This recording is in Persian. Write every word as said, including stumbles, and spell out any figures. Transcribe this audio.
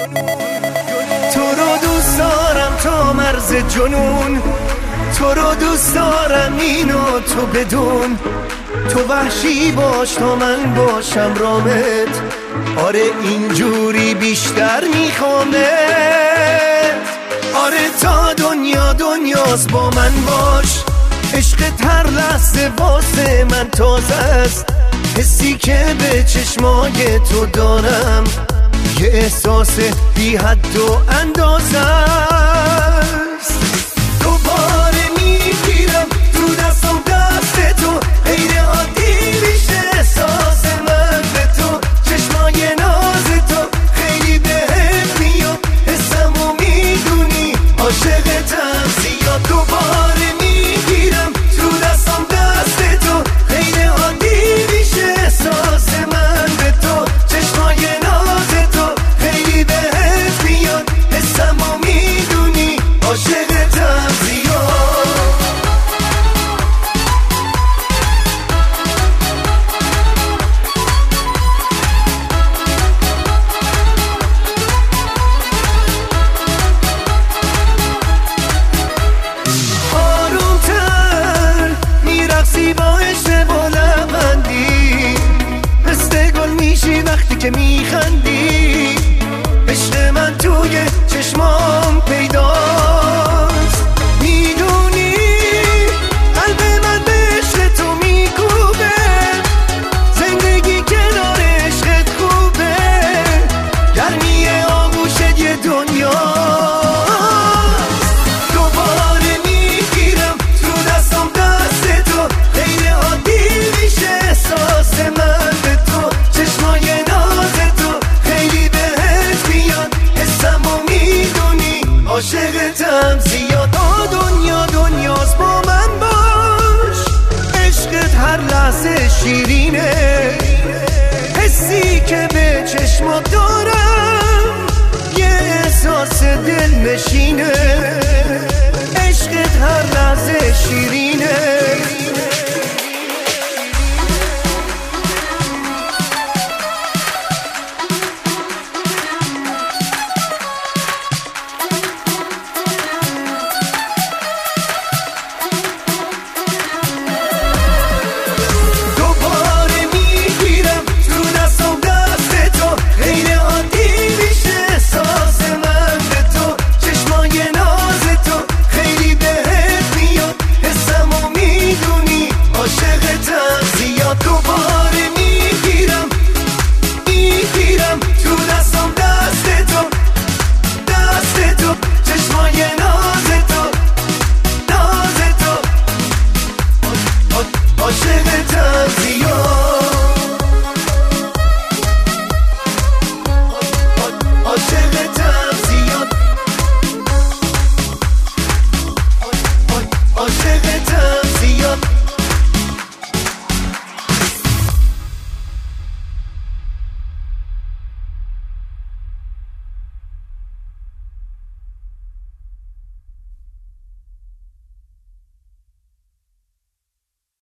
تو رو دوست دارم تا مرز جنون، تو رو دوست دارم اینو تو بدون. تو وحشی باش تا من باشم رامت، آره اینجوری بیشتر میخوامت. آره تا دنیا دنیاست با من باش، عشقت هر لحظه واسه من تازه است. حسی که به چشمای تو دارم یه احساس بی حد و اندازه است. دوباره میگیرم تو دستم دست تو، غیر عادی میشه احساس من به تو. چشمای ناز تو خیلی بهت میاد، حسمو میدونی عاشقتم زیاد. دوباره میگیرم تو دستم دست تو، غیر عادی میشه احساس من به تو. چشمای ناز تو خیلی بهت میاد، حسمو میدونی عاشقتم زیاد. آرومتر میرقصی با عشق بلندی، مثل گل میشی وقتی که میخندی. عشق من توی چشمام پیداست، میدونی قلب من به عشق تو میکوبه. زندگی کنار عشقت خوبه، گرمی آغوشت یه دنیا. دوباره میگیرم تو دستم دست تو، غیر عادی میشه احساس من به تو. چشمای ناز تو خیلی بهت میاد، حسمو میدونی عاشقتم زیاد. آ دنیا دنیاست با من باش، عشقت هر لحظه شیرینه. حسی که به چشمات دارم یه احساس دلنشینه. عشقت هر لحظه شیرینه. دوباره میگیرم تو دستم دست تو، غیر عادی میشه احساس من به تو. چشمای ناز تو خیلی بهت میاد، حسمو میدونی عاشقتم زیاد. دوباره میگیرم میگیرم تو دستم دست تو، دست تو. چشمای ناز تو ناز تو عاشقتم زیاد.